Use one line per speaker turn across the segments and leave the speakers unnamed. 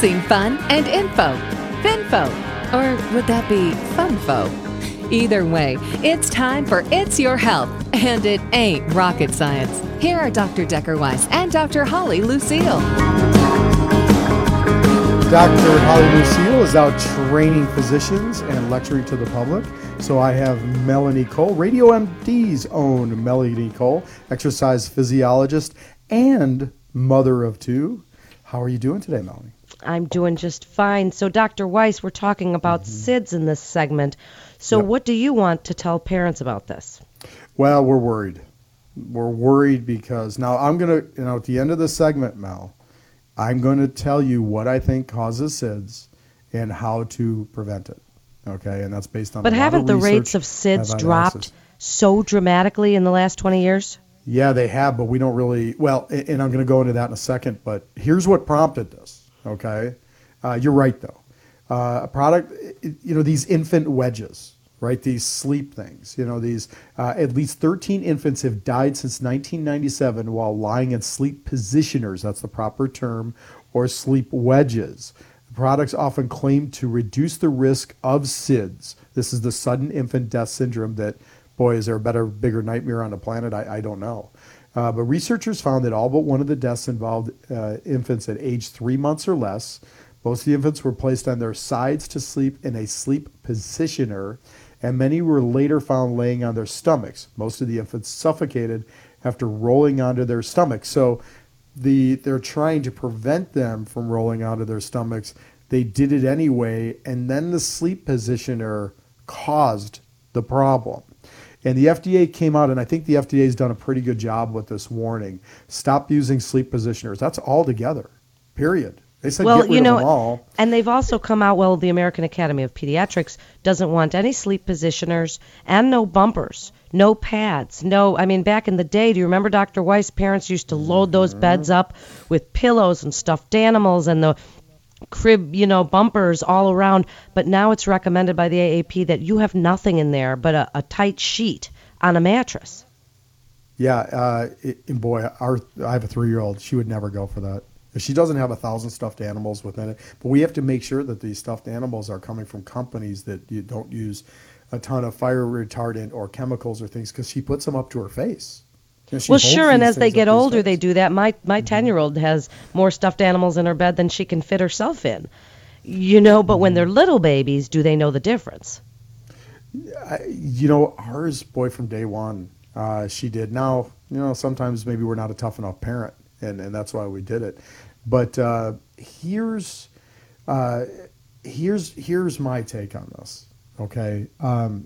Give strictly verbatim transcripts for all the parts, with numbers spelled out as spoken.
mixing fun and info. Finfo. Or would that be funfo? Either way, it's time for It's Your Health, and it ain't rocket science. Here are Doctor Decker Weiss and Doctor Holly Lucille.
Doctor Holly Lucille is out training physicians and lecturing to the public. So I have Melanie Cole, Radio M D's own Melanie Cole, exercise physiologist and mother of two. How are you doing today, Melanie?
I'm doing just fine. So, Doctor Weiss, we're talking about mm-hmm. S I D S in this segment. So yep. What do you want to tell parents about this?
Well, we're worried. We're worried because now I'm going to, you know, at the end of the segment, Mel, I'm going to tell you what I think causes S I D S and how to prevent it. Okay, and that's based on.
But
a
haven't
lot of
the rates of S I D S dropped so dramatically in the last twenty years?
Yeah, they have, but we don't really. Well, and I'm going to go into that in a second. But here's what prompted this. Okay, uh, you're right though. Uh, a product, you know, these infant wedges, right? These sleep things. You know, these uh, at least thirteen infants have died since nineteen ninety-seven while lying in sleep positioners. That's the proper term, or sleep wedges. The products often claim to reduce the risk of S I D S. This is the sudden infant death syndrome that, boy, is there a better, bigger nightmare on the planet? I, I don't know. Uh, but researchers found that all but one of the deaths involved uh, infants at age three months or less. Most of the infants were placed on their sides to sleep in a sleep positioner, and many were later found laying on their stomachs. Most of the infants suffocated after rolling onto their stomachs. So the they're trying to prevent them from rolling onto their stomachs. They did it anyway, and then the sleep positioner caused the problem. And the F D A came out, and I think the F D A has done a pretty good job with this warning. Stop using sleep positioners. That's all together, period. They said
well,
get rid
you know,
of them all.
And they've also come out, well, the American Academy of Pediatrics doesn't want any sleep positioners and no bumpers, no pads, no, I mean, back in the day, do you remember, Doctor Weiss, parents used to load mm-hmm. those beds up with pillows and stuffed animals and the crib, you know, bumpers all around, but now it's recommended by the A A P that you have nothing in there but a, a tight sheet on a mattress.
Yeah, uh, it, and boy, our I have a three-year-old. She would never go for that. She doesn't have a thousand stuffed animals within it, but we have to make sure that these stuffed animals are coming from companies that you don't use a ton of fire retardant or chemicals or things, because she puts them up to her face. You know,
well, sure, and as they get older, they do that. My my ten-year-old mm-hmm. has more stuffed animals in her bed than she can fit herself in. You know, but mm-hmm. when they're little babies, do they know the difference?
I, you know, ours, boy, from day one, uh, she did. Now, you know, sometimes maybe we're not a tough enough parent, and, and that's why we did it. But uh, here's uh, here's here's my take on this. Okay, um,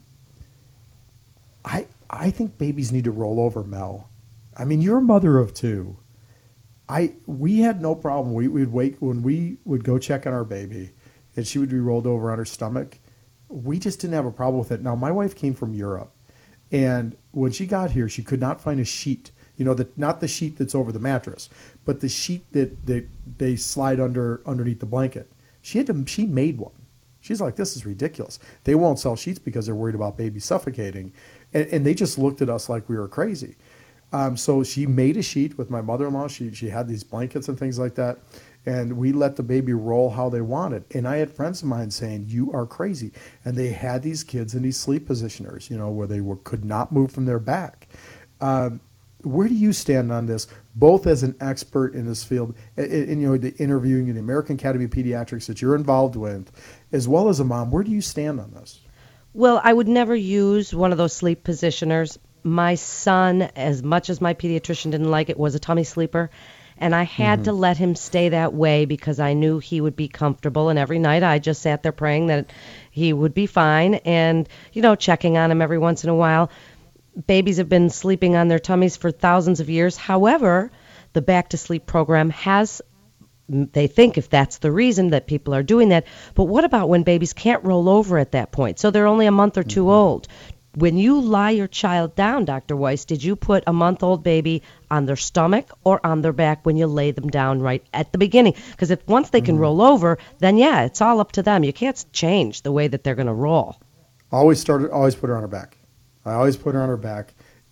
I I think babies need to roll over, Mel. I mean, you're a mother of two. I we had no problem. We would wait when we would go check on our baby, and she would be rolled over on her stomach. We just didn't have a problem with it. Now, my wife came from Europe, and when she got here, she could not find a sheet. You know, the, not the sheet that's over the mattress, but the sheet that, that they slide under underneath the blanket. She had to. She made one. She's like, this is ridiculous. They won't sell sheets because they're worried about baby suffocating, and, and they just looked at us like we were crazy. Um, so she made a sheet with my mother-in-law. She she had these blankets and things like that, and we let the baby roll how they wanted. And I had friends of mine saying, you are crazy. And they had these kids in these sleep positioners, you know, where they were could not move from their back. Um, where do you stand on this, both as an expert in this field, and, and you know, the interviewing in the American Academy of Pediatrics that you're involved with, as well as a mom? Where do you stand on this?
Well, I would never use one of those sleep positioners. My son, as much as my pediatrician didn't like it, was a tummy sleeper. And I had mm-hmm. to let him stay that way because I knew he would be comfortable. And every night I just sat there praying that he would be fine and, you know, checking on him every once in a while. Babies have been sleeping on their tummies for thousands of years. However, the Back to Sleep program has, they think if that's the reason that people are doing that. But what about when babies can't roll over at that point? So they're only a month or two mm-hmm. old. When you lie your child down, Doctor Weiss, did you put a month-old baby on their stomach or on their back when you lay them down right at the beginning? Because if once they can mm-hmm. roll over, then yeah, it's all up to them. You can't change the way that they're going to roll.
Always started. Always put her on her back. I always put her on her back,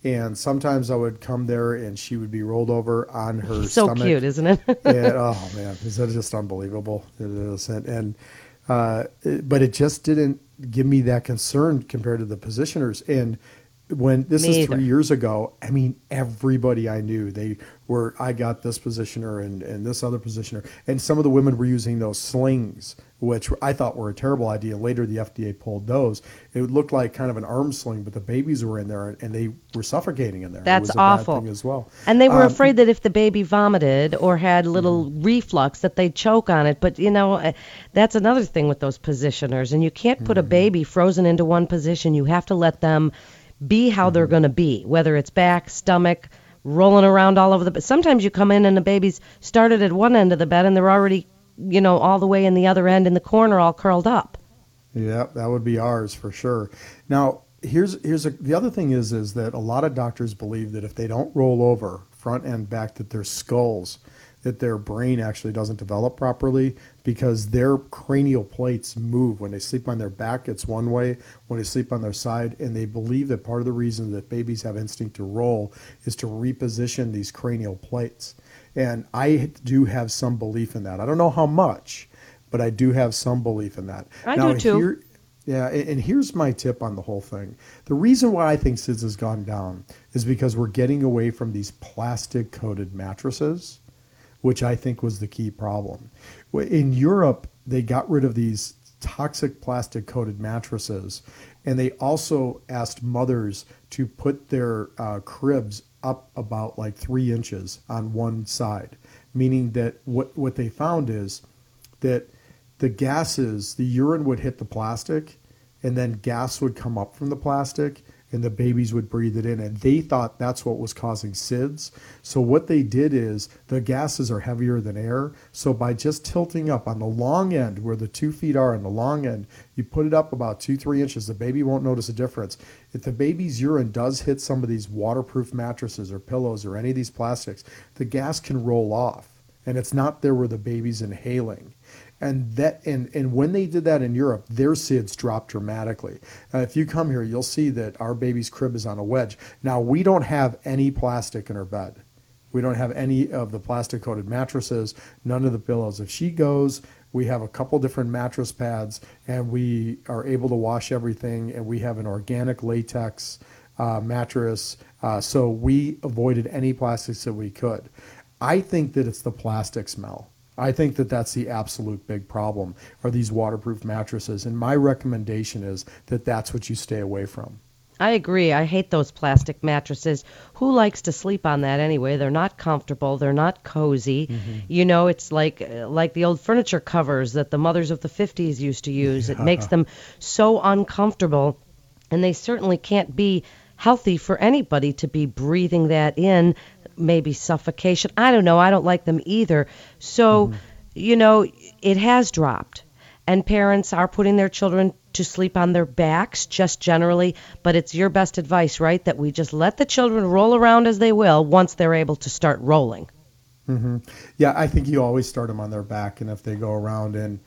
And sometimes I would come there and she would be rolled over on her
So
stomach.
cute, isn't it?
And, oh man, is that just unbelievable? It is, and, and uh, it, but it just didn't give me that concern compared to the positioners. And when this
Me
is
either.
three years ago, I mean, everybody I knew, they were, I got this positioner and, and this other positioner. And some of the women were using those slings, which I thought were a terrible idea. Later, the F D A pulled those. It looked like kind of an arm sling, but the babies were in there and they were suffocating in there.
That's
it was a
awful.
Bad thing as well.
And they were
Um,
afraid that if the baby vomited or had little reflux that they'd choke on it. But, you know, uh, that's another thing with those positioners. And you can't put a baby frozen into one position. You have to let them be how they're going to be, whether it's back, stomach, rolling around all over the bed. Sometimes you come in and the baby's started at one end of the bed and they're already, you know, all the way in the other end in the corner all curled up.
Yeah, that would be ours for sure. Now, here's here's a, the other thing is is that a lot of doctors believe that if they don't roll over front and back, that their skulls, that their brain actually doesn't develop properly because their cranial plates move. When they sleep on their back, it's one way. When they sleep on their side, and they believe that part of the reason that babies have instinct to roll is to reposition these cranial plates. And I do have some belief in that. I don't know how much, but I do have some belief in that.
I
now,
do too.
Here, yeah, and and here's my tip on the whole thing. The reason why I think S I D S has gone down is because we're getting away from these plastic-coated mattresses, which I think was the key problem. In Europe, they got rid of these toxic plastic-coated mattresses, and they also asked mothers to put their uh, cribs up about like three inches on one side, meaning that what, what they found is that the gases, the urine would hit the plastic, and then gas would come up from the plastic, and the babies would breathe it in. And they thought that's what was causing S I D S. So what they did is the gases are heavier than air. So by just tilting up on the long end, where the two feet are on the long end, you put it up about two, three inches, the baby won't notice a difference. If the baby's urine does hit some of these waterproof mattresses or pillows or any of these plastics, the gas can roll off. And it's not there where the baby's inhaling. And that and, and when they did that in Europe, their S I D S dropped dramatically. Uh, if you come here, you'll see that our baby's crib is on a wedge. Now, we don't have any plastic in her bed. We don't have any of the plastic-coated mattresses, none of the pillows. If she goes, we have a couple different mattress pads, and we are able to wash everything, and we have an organic latex uh, mattress. Uh, so we avoided any plastics that we could. I think that it's the plastic smell. I think that that's the absolute big problem, are these waterproof mattresses. And my recommendation is that that's what you stay away from.
I agree. I hate those plastic mattresses. Who likes to sleep on that anyway? They're not comfortable. They're not cozy. Mm-hmm. You know, it's like like the old furniture covers that the mothers of the fifties used to use. It makes them so uncomfortable, and they certainly can't be healthy for anybody to be breathing that in. Maybe suffocation. I don't know. I don't like them either. So, mm-hmm. you know, it has dropped. And parents are putting their children to sleep on their backs, just generally. But it's your best advice, right, that we just let the children roll around as they will once they're able to start rolling.
Mm-hmm. Yeah, I think you always start them on their back. And if they go around and,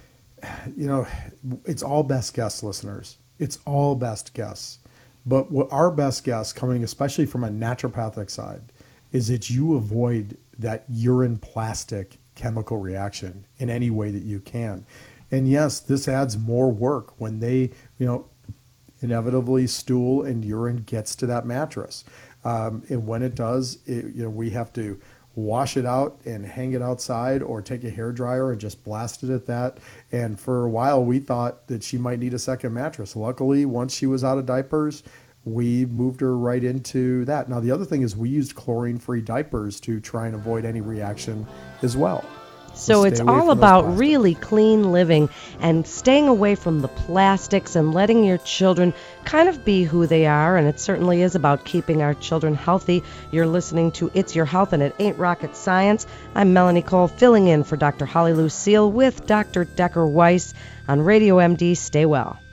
you know, it's all best guess, listeners. It's all best guess. But what our best guess, coming especially from a naturopathic side, is that you avoid that urine plastic chemical reaction in any way that you can. And yes, this adds more work when they, you know, inevitably stool and urine gets to that mattress. Um, and when it does, it, you know, we have to wash it out and hang it outside or take a hairdryer and just blast it at that. And for a while, we thought that she might need a second mattress. Luckily, once she was out of diapers, we moved her right into that. Now, the other thing is we used chlorine-free diapers to try and avoid any reaction as well.
So, so it's all about really clean living and staying away from the plastics and letting your children kind of be who they are. And it certainly is about keeping our children healthy. You're listening to It's Your Health, and it ain't rocket science. I'm Melanie Cole, filling in for Doctor Holly Lucille with Doctor Decker Weiss on Radio M D. Stay well.